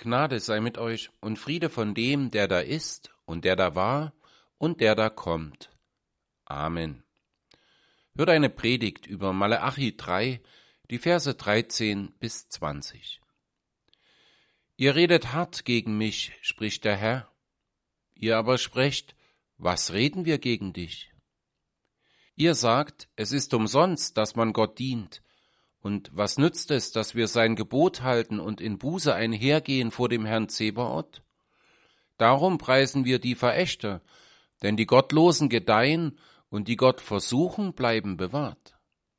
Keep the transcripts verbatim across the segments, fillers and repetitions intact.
Gnade sei mit euch und Friede von dem, der da ist und der da war und der da kommt. Amen. Hört eine Predigt über Maleachi drei, die Verse dreizehn bis zwanzig. Ihr redet hart gegen mich, spricht der Herr. Ihr aber sprecht, was reden wir gegen dich? Ihr sagt, es ist umsonst, dass man Gott dient. Und was nützt es, dass wir sein Gebot halten und in Buße einhergehen vor dem Herrn Zebaoth? Darum preisen wir die Verächter, denn die Gottlosen gedeihen und die Gott versuchen, bleiben bewahrt.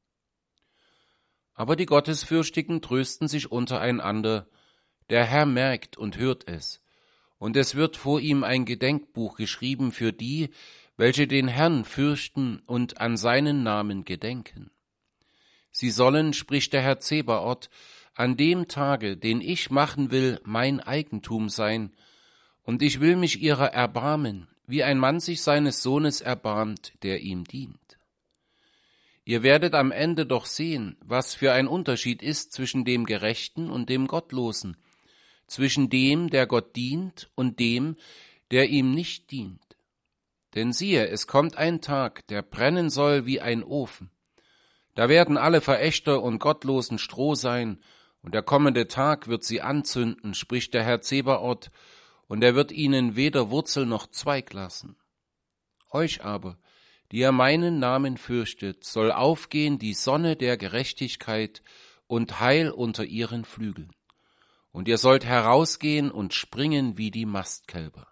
Aber die Gottesfürchtigen trösten sich untereinander, der Herr merkt und hört es, und es wird vor ihm ein Gedenkbuch geschrieben für die, welche den Herrn fürchten und an seinen Namen gedenken. Sie sollen, spricht der Herr Zebaoth, an dem Tage, den ich machen will, mein Eigentum sein, und ich will mich ihrer erbarmen, wie ein Mann sich seines Sohnes erbarmt, der ihm dient. Ihr werdet am Ende doch sehen, was für ein Unterschied ist zwischen dem Gerechten und dem Gottlosen, zwischen dem, der Gott dient, und dem, der ihm nicht dient. Denn siehe, es kommt ein Tag, der brennen soll wie ein Ofen. Da werden alle Verächter und Gottlosen Stroh sein, und der kommende Tag wird sie anzünden, spricht der Herr Zebaoth, und er wird ihnen weder Wurzel noch Zweig lassen. Euch aber, die ihr meinen Namen fürchtet, soll aufgehen die Sonne der Gerechtigkeit und Heil unter ihren Flügeln. Und ihr sollt herausgehen und springen wie die Mastkälber.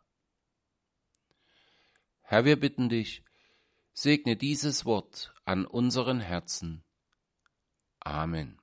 Herr, wir bitten dich, segne dieses Wort an unseren Herzen. Amen.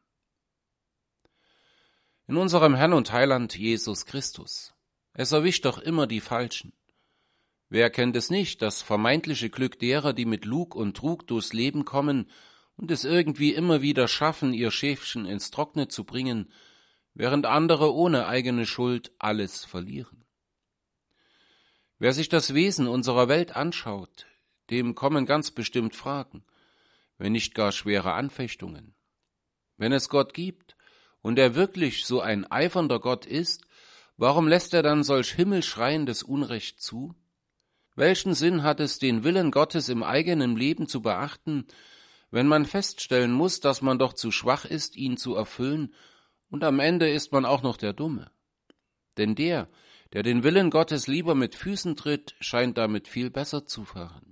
In unserem Herrn und Heiland Jesus Christus. Es erwischt doch immer die Falschen. Wer kennt es nicht, das vermeintliche Glück derer, die mit Lug und Trug durchs Leben kommen und es irgendwie immer wieder schaffen, ihr Schäfchen ins Trockene zu bringen, während andere ohne eigene Schuld alles verlieren. Wer sich das Wesen unserer Welt anschaut, dem kommen ganz bestimmt Fragen, wenn nicht gar schwere Anfechtungen. Wenn es Gott gibt und er wirklich so ein eifernder Gott ist, warum lässt er dann solch himmelschreiendes Unrecht zu? Welchen Sinn hat es, den Willen Gottes im eigenen Leben zu beachten, wenn man feststellen muss, dass man doch zu schwach ist, ihn zu erfüllen, und am Ende ist man auch noch der Dumme? Denn der, der den Willen Gottes lieber mit Füßen tritt, scheint damit viel besser zu fahren.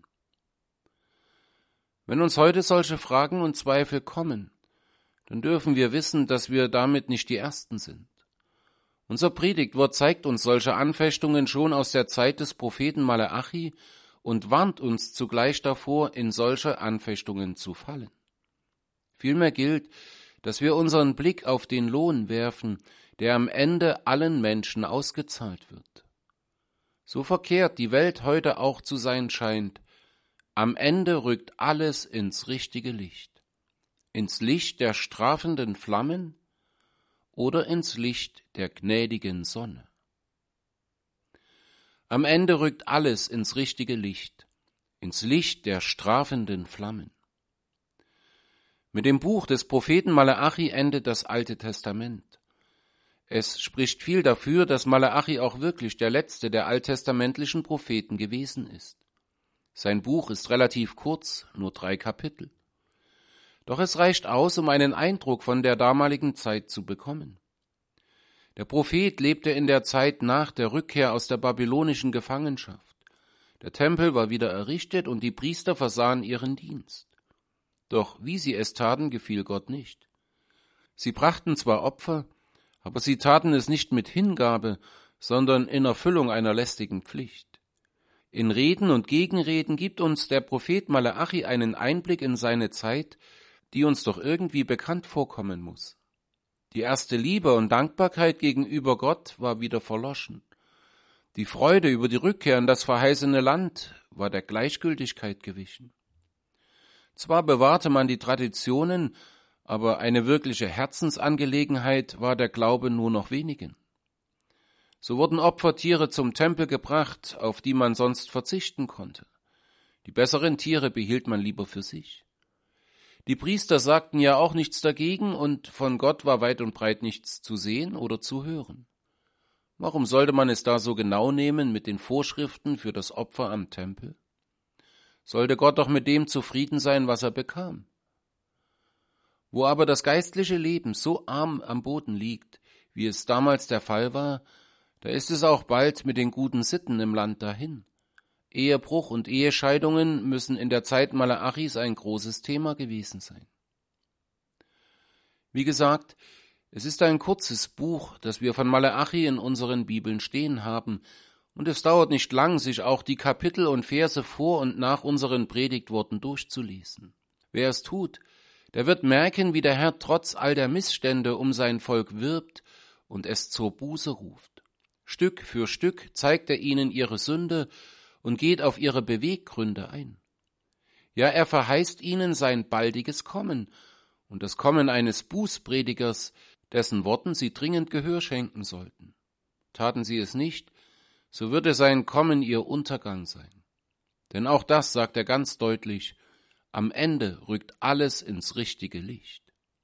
Wenn uns heute solche Fragen und Zweifel kommen, dann dürfen wir wissen, dass wir damit nicht die Ersten sind. Unser Predigtwort zeigt uns solche Anfechtungen schon aus der Zeit des Propheten Maleachi und warnt uns zugleich davor, in solche Anfechtungen zu fallen. Vielmehr gilt, dass wir unseren Blick auf den Lohn werfen, der am Ende allen Menschen ausgezahlt wird. So verkehrt die Welt heute auch zu sein scheint, am Ende rückt alles ins richtige Licht, ins Licht der strafenden Flammen oder ins Licht der gnädigen Sonne. Am Ende rückt alles ins richtige Licht, ins Licht der strafenden Flammen. Mit dem Buch des Propheten Maleachi endet das Alte Testament. Es spricht viel dafür, dass Maleachi auch wirklich der letzte der alttestamentlichen Propheten gewesen ist. Sein Buch ist relativ kurz, nur drei Kapitel. Doch es reicht aus, um einen Eindruck von der damaligen Zeit zu bekommen. Der Prophet lebte in der Zeit nach der Rückkehr aus der babylonischen Gefangenschaft. Der Tempel war wieder errichtet und die Priester versahen ihren Dienst. Doch wie sie es taten, gefiel Gott nicht. Sie brachten zwar Opfer, aber sie taten es nicht mit Hingabe, sondern in Erfüllung einer lästigen Pflicht. In Reden und Gegenreden gibt uns der Prophet Maleachi einen Einblick in seine Zeit, die uns doch irgendwie bekannt vorkommen muss. Die erste Liebe und Dankbarkeit gegenüber Gott war wieder verloschen. Die Freude über die Rückkehr in das verheißene Land war der Gleichgültigkeit gewichen. Zwar bewahrte man die Traditionen, aber eine wirkliche Herzensangelegenheit war der Glaube nur noch wenigen. So wurden Opfertiere zum Tempel gebracht, auf die man sonst verzichten konnte. Die besseren Tiere behielt man lieber für sich. Die Priester sagten ja auch nichts dagegen, und von Gott war weit und breit nichts zu sehen oder zu hören. Warum sollte man es da so genau nehmen mit den Vorschriften für das Opfer am Tempel? Sollte Gott doch mit dem zufrieden sein, was er bekam. Wo aber das geistliche Leben so arm am Boden liegt, wie es damals der Fall war, da ist es auch bald mit den guten Sitten im Land dahin. Ehebruch und Ehescheidungen müssen in der Zeit Malachis ein großes Thema gewesen sein. Wie gesagt, es ist ein kurzes Buch, das wir von Malachi in unseren Bibeln stehen haben, und es dauert nicht lang, sich auch die Kapitel und Verse vor und nach unseren Predigtworten durchzulesen. Wer es tut, der wird merken, wie der Herr trotz all der Missstände um sein Volk wirbt und es zur Buße ruft. Stück für Stück zeigt er ihnen ihre Sünde und geht auf ihre Beweggründe ein. Ja, er verheißt ihnen sein baldiges Kommen und das Kommen eines Bußpredigers, dessen Worten sie dringend Gehör schenken sollten. Taten sie es nicht, so würde sein Kommen ihr Untergang sein. Denn auch das sagt er ganz deutlich: Am Ende rückt alles ins richtige Licht.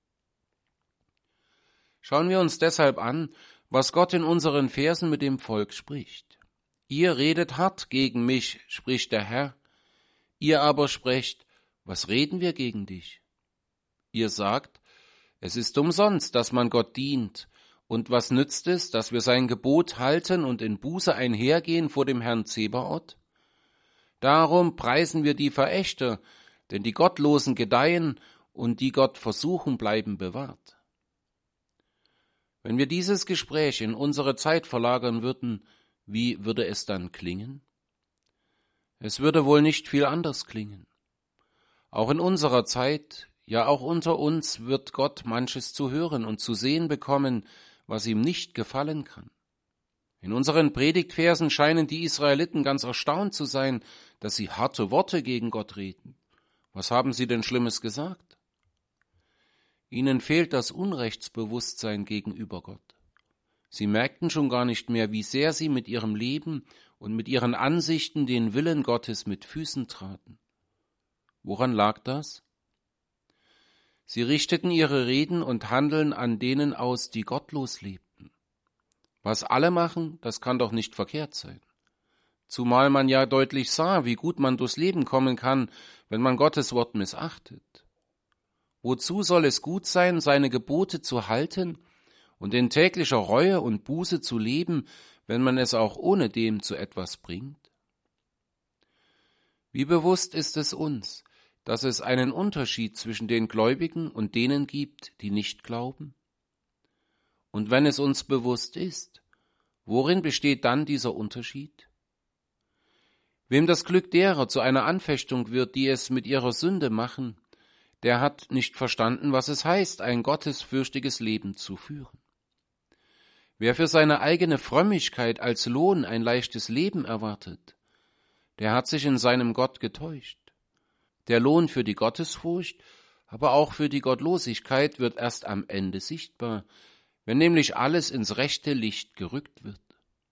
Schauen wir uns deshalb an, was Gott in unseren Versen mit dem Volk spricht. Ihr redet hart gegen mich, spricht der Herr. Ihr aber sprecht: Was reden wir gegen dich? Ihr sagt: Es ist umsonst, dass man Gott dient. Und was nützt es, dass wir sein Gebot halten und in Buße einhergehen vor dem Herrn Zebaoth? Darum preisen wir die Verächter, denn die Gottlosen gedeihen und die Gott versuchen, bleiben bewahrt. Wenn wir dieses Gespräch in unsere Zeit verlagern würden, wie würde es dann klingen? Es würde wohl nicht viel anders klingen. Auch in unserer Zeit, ja auch unter uns, wird Gott manches zu hören und zu sehen bekommen, was ihm nicht gefallen kann. In unseren Predigtversen scheinen die Israeliten ganz erstaunt zu sein, dass sie harte Worte gegen Gott reden. Was haben sie denn Schlimmes gesagt? Ihnen fehlt das Unrechtsbewusstsein gegenüber Gott. Sie merkten schon gar nicht mehr, wie sehr sie mit ihrem Leben und mit ihren Ansichten den Willen Gottes mit Füßen traten. Woran lag das? Sie richteten ihre Reden und Handeln an denen aus, die gottlos lebten. Was alle machen, das kann doch nicht verkehrt sein. Zumal man ja deutlich sah, wie gut man durchs Leben kommen kann, wenn man Gottes Wort missachtet. Wozu soll es gut sein, seine Gebote zu halten und in täglicher Reue und Buße zu leben, wenn man es auch ohne dem zu etwas bringt? Wie bewusst ist es uns, dass es einen Unterschied zwischen den Gläubigen und denen gibt, die nicht glauben? Und wenn es uns bewusst ist, worin besteht dann dieser Unterschied? Wem das Glück derer zu einer Anfechtung wird, die es mit ihrer Sünde machen, der hat nicht verstanden, was es heißt, ein gottesfürchtiges Leben zu führen. Wer für seine eigene Frömmigkeit als Lohn ein leichtes Leben erwartet, der hat sich in seinem Gott getäuscht. Der Lohn für die Gottesfurcht, aber auch für die Gottlosigkeit wird erst am Ende sichtbar, wenn nämlich alles ins rechte Licht gerückt wird.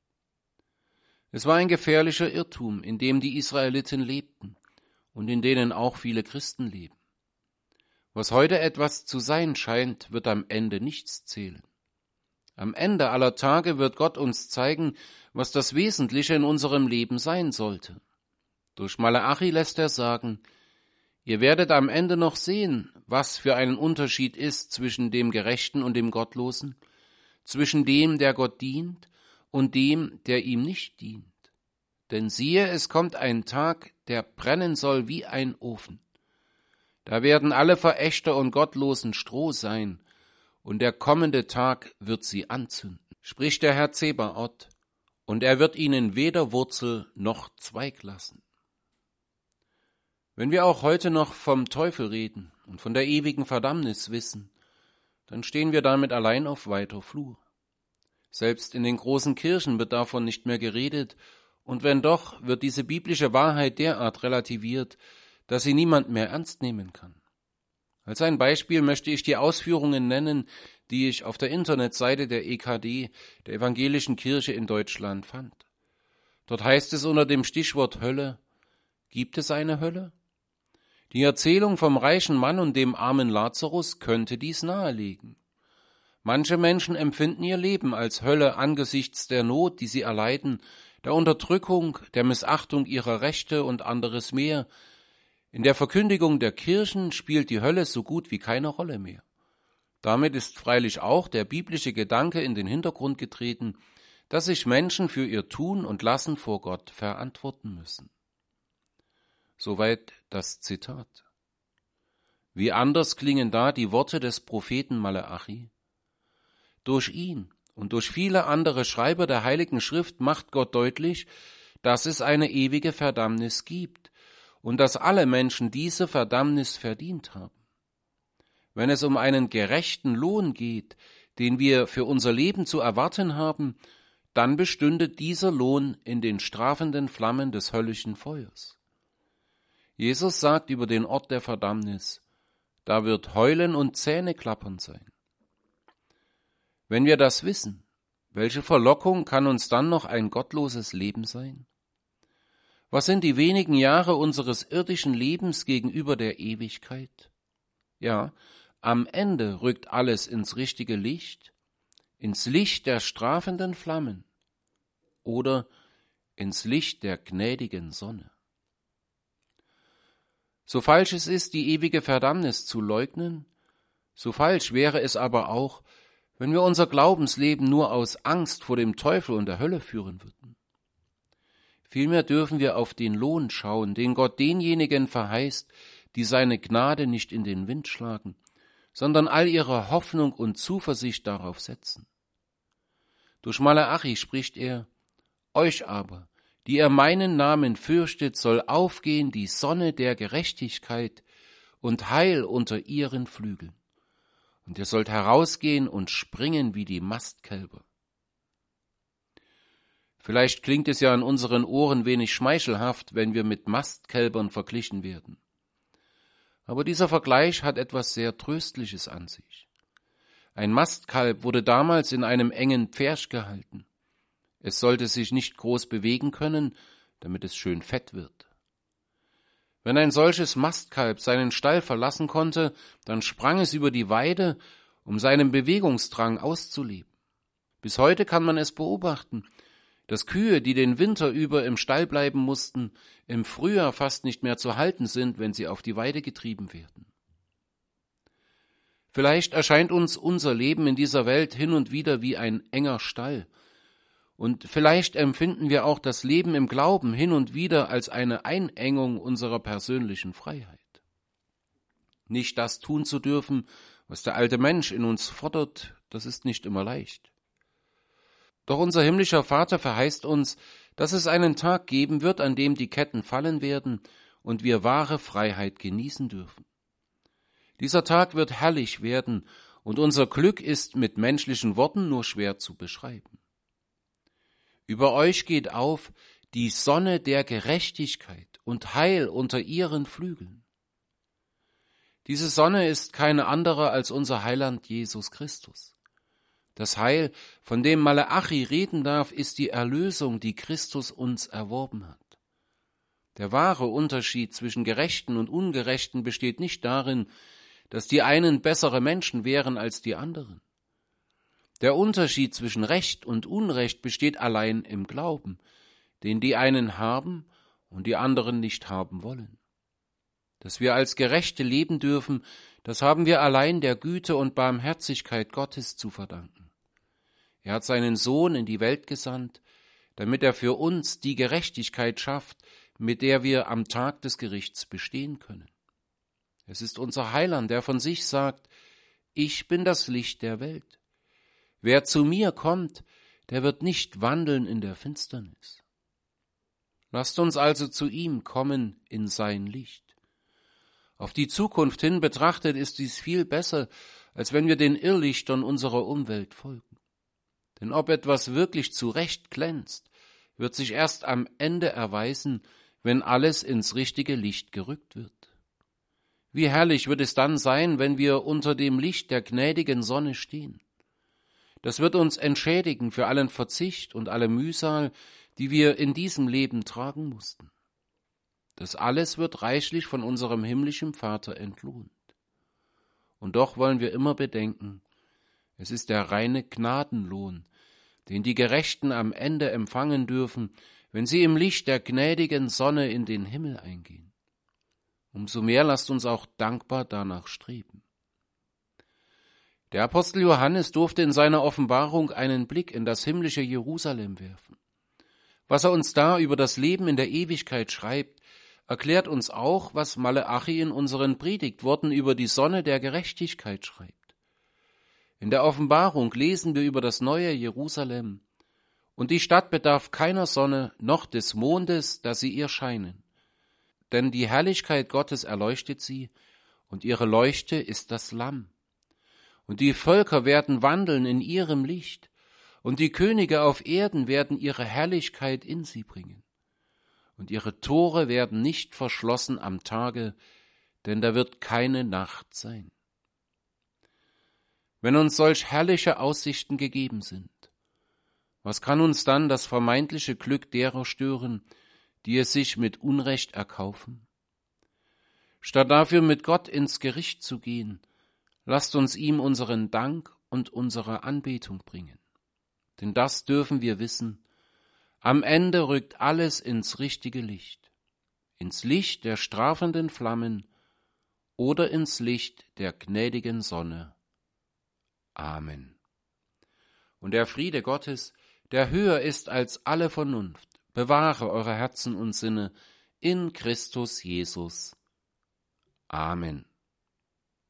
Es war ein gefährlicher Irrtum, in dem die Israeliten lebten und in denen auch viele Christen leben. Was heute etwas zu sein scheint, wird am Ende nichts zählen. Am Ende aller Tage wird Gott uns zeigen, was das Wesentliche in unserem Leben sein sollte. Durch Malachi lässt er sagen: Ihr werdet am Ende noch sehen, was für einen Unterschied ist zwischen dem Gerechten und dem Gottlosen, zwischen dem, der Gott dient, und dem, der ihm nicht dient. Denn siehe, es kommt ein Tag, der brennen soll wie ein Ofen. Da werden alle Verächter und Gottlosen Stroh sein, und der kommende Tag wird sie anzünden, spricht der Herr Zebaoth, und er wird ihnen weder Wurzel noch Zweig lassen. Wenn wir auch heute noch vom Teufel reden und von der ewigen Verdammnis wissen, dann stehen wir damit allein auf weiter Flur. Selbst in den großen Kirchen wird davon nicht mehr geredet, und wenn doch, wird diese biblische Wahrheit derart relativiert, dass sie niemand mehr ernst nehmen kann. Als ein Beispiel möchte ich die Ausführungen nennen, die ich auf der Internetseite der E K D, der Evangelischen Kirche in Deutschland, fand. Dort heißt es unter dem Stichwort Hölle: Gibt es eine Hölle? Die Erzählung vom reichen Mann und dem armen Lazarus könnte dies nahelegen. Manche Menschen empfinden ihr Leben als Hölle angesichts der Not, die sie erleiden, der Unterdrückung, der Missachtung ihrer Rechte und anderes mehr. In der Verkündigung der Kirchen spielt die Hölle so gut wie keine Rolle mehr. Damit ist freilich auch der biblische Gedanke in den Hintergrund getreten, dass sich Menschen für ihr Tun und Lassen vor Gott verantworten müssen. Soweit das Zitat. Wie anders klingen da die Worte des Propheten Maleachi? Durch ihn und durch viele andere Schreiber der Heiligen Schrift macht Gott deutlich, dass es eine ewige Verdammnis gibt und dass alle Menschen diese Verdammnis verdient haben. Wenn es um einen gerechten Lohn geht, den wir für unser Leben zu erwarten haben, dann bestünde dieser Lohn in den strafenden Flammen des höllischen Feuers. Jesus sagt über den Ort der Verdammnis, da wird Heulen und Zähneklappern sein. Wenn wir das wissen, welche Verlockung kann uns dann noch ein gottloses Leben sein? Was sind die wenigen Jahre unseres irdischen Lebens gegenüber der Ewigkeit? Ja, am Ende rückt alles ins richtige Licht, ins Licht der strafenden Flammen oder ins Licht der gnädigen Sonne. So falsch es ist, die ewige Verdammnis zu leugnen, so falsch wäre es aber auch, wenn wir unser Glaubensleben nur aus Angst vor dem Teufel und der Hölle führen würden. Vielmehr dürfen wir auf den Lohn schauen, den Gott denjenigen verheißt, die seine Gnade nicht in den Wind schlagen, sondern all ihre Hoffnung und Zuversicht darauf setzen. Durch Maleachi spricht er, euch aber, die ihr meinen Namen fürchtet, soll aufgehen die Sonne der Gerechtigkeit und Heil unter ihren Flügeln. Und ihr sollt herausgehen und springen wie die Mastkälber. Vielleicht klingt es ja in unseren Ohren wenig schmeichelhaft, wenn wir mit Mastkälbern verglichen werden. Aber dieser Vergleich hat etwas sehr Tröstliches an sich. Ein Mastkalb wurde damals in einem engen Pferch gehalten. Es sollte sich nicht groß bewegen können, damit es schön fett wird. Wenn ein solches Mastkalb seinen Stall verlassen konnte, dann sprang es über die Weide, um seinen Bewegungsdrang auszuleben. Bis heute kann man es beobachten, dass Kühe, die den Winter über im Stall bleiben mussten, im Frühjahr fast nicht mehr zu halten sind, wenn sie auf die Weide getrieben werden. Vielleicht erscheint uns unser Leben in dieser Welt hin und wieder wie ein enger Stall, und vielleicht empfinden wir auch das Leben im Glauben hin und wieder als eine Einengung unserer persönlichen Freiheit. Nicht das tun zu dürfen, was der alte Mensch in uns fordert, das ist nicht immer leicht. Doch unser himmlischer Vater verheißt uns, dass es einen Tag geben wird, an dem die Ketten fallen werden und wir wahre Freiheit genießen dürfen. Dieser Tag wird herrlich werden und unser Glück ist mit menschlichen Worten nur schwer zu beschreiben. Über euch geht auf die Sonne der Gerechtigkeit und Heil unter ihren Flügeln. Diese Sonne ist keine andere als unser Heiland Jesus Christus. Das Heil, von dem Maleachi reden darf, ist die Erlösung, die Christus uns erworben hat. Der wahre Unterschied zwischen Gerechten und Ungerechten besteht nicht darin, dass die einen bessere Menschen wären als die anderen. Der Unterschied zwischen Recht und Unrecht besteht allein im Glauben, den die einen haben und die anderen nicht haben wollen. Dass wir als Gerechte leben dürfen, das haben wir allein der Güte und Barmherzigkeit Gottes zu verdanken. Er hat seinen Sohn in die Welt gesandt, damit er für uns die Gerechtigkeit schafft, mit der wir am Tag des Gerichts bestehen können. Es ist unser Heiland, der von sich sagt, ich bin das Licht der Welt. Wer zu mir kommt, der wird nicht wandeln in der Finsternis. Lasst uns also zu ihm kommen in sein Licht. Auf die Zukunft hin betrachtet ist dies viel besser, als wenn wir den Irrlichtern unserer Umwelt folgen. Denn ob etwas wirklich zu Recht glänzt, wird sich erst am Ende erweisen, wenn alles ins richtige Licht gerückt wird. Wie herrlich wird es dann sein, wenn wir unter dem Licht der gnädigen Sonne stehen. Das wird uns entschädigen für allen Verzicht und alle Mühsal, die wir in diesem Leben tragen mussten. Das alles wird reichlich von unserem himmlischen Vater entlohnt. Und doch wollen wir immer bedenken, Es ist der reine Gnadenlohn, den die Gerechten am Ende empfangen dürfen, wenn sie im Licht der gnädigen Sonne in den Himmel eingehen. Umso mehr lasst uns auch dankbar danach streben. Der Apostel Johannes durfte in seiner Offenbarung einen Blick in das himmlische Jerusalem werfen. Was er uns da über das Leben in der Ewigkeit schreibt, erklärt uns auch, was Maleachi in unseren Predigtworten über die Sonne der Gerechtigkeit schreibt. In der Offenbarung lesen wir über das neue Jerusalem, und die Stadt bedarf keiner Sonne noch des Mondes, dass sie ihr scheinen. Denn die Herrlichkeit Gottes erleuchtet sie, und ihre Leuchte ist das Lamm. Und die Völker werden wandeln in ihrem Licht, und die Könige auf Erden werden ihre Herrlichkeit in sie bringen. Und ihre Tore werden nicht verschlossen am Tage, denn da wird keine Nacht sein. Wenn uns solch herrliche Aussichten gegeben sind, was kann uns dann das vermeintliche Glück derer stören, die es sich mit Unrecht erkaufen? Statt dafür mit Gott ins Gericht zu gehen, lasst uns ihm unseren Dank und unsere Anbetung bringen. Denn das dürfen wir wissen, am Ende rückt alles ins richtige Licht, ins Licht der strafenden Flammen oder ins Licht der gnädigen Sonne. Amen. Und der Friede Gottes, der höher ist als alle Vernunft, bewahre eure Herzen und Sinne in Christus Jesus. Amen.